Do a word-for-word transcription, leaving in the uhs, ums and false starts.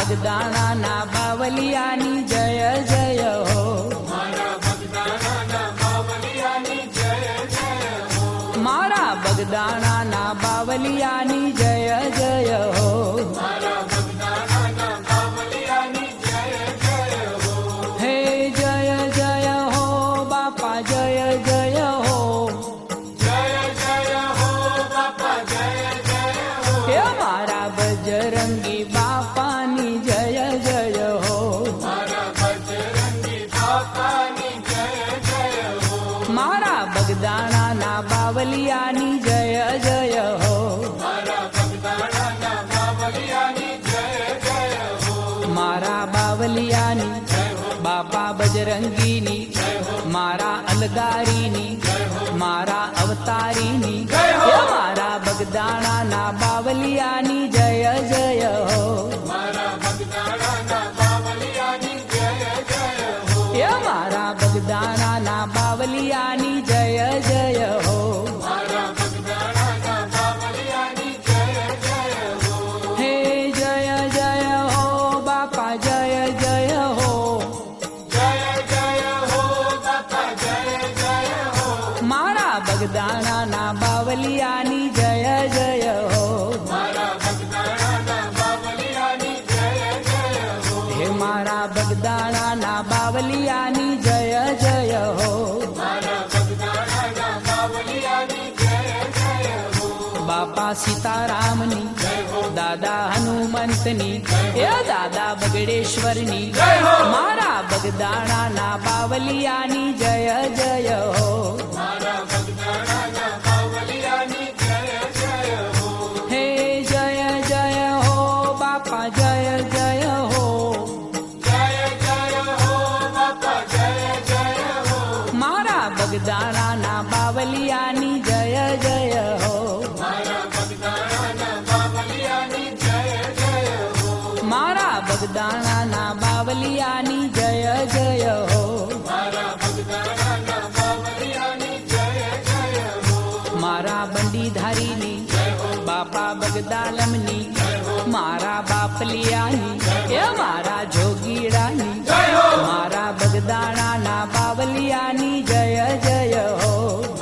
બગદાણાના બાવલિયાની જય જય હો. મારા બગદાણાના બાવલિયાની જય જય હો. મારા બગદાણાના બાવલિયાની જય જય હો. મારા બગદાણાના બાવલિયાની જય જય હો. હે જય જય હો બાપા જય જય હો. જય જય હો બાપા જય જય હો. હે મારા બજરંગી બાપાની જય જય હો. મારા બજરંગી બાપાની જય જય હો. મારા બગદાણાના બાવલિયાની જય જય હો. મારા બગદાણાના બાવલિયાની જય જય હો. મારા બાવલિયાની બાપા બજરંગીની મારા અલગારીની મારા અવતારીની હે મારા બગદાણાના બાવલિયાની જય જય હો. મારા બગદાણાના બાવલિયાની જય જય હો. હે મારા બગદાણાના બાવલિયાની જય જય હો. મારા બગદાણાના બાવલિયાની જય જય હો. હે જય જય હો બાપા જય જય હો. જય જય હો બાપા જય જય હો. મારા બગદાણાના બાવલિયાની જય જય હો. મારા બગદાણાના બાવલિયાની જય જય હો. હે મારા બગદાણાના બાવલિયાની જય જય હો. મારા બગદાણાના બાવલિયાની જય જય હો. બાપા સીતારામની દાદા હનુમંતની હે દાદા બગડેશ્વરની મારા બગદાણાના બાવલિયાની જય જય હો. મારા બગદાણાના બાવલિયાની જય જય હો. હે જય જય હો બાપા જય જય હો. જય જય હો બાપા જય જય હો. મારા બગદાણાના બાવલિયાની જય જય હો. મારા બગદાણાના બાવલિયાની જય જય હો. મારા બગદાણાના બાવલિયાની જય જય હો. મારા બગદાણાના બાવલિયાની જય જય હો. મારા બંડીધારીની બાપા બગદાલમની મારા બાપલિયાની એ મારા જોગીડાની મારા બગદાણાના બાવલિયાની જય જય હો.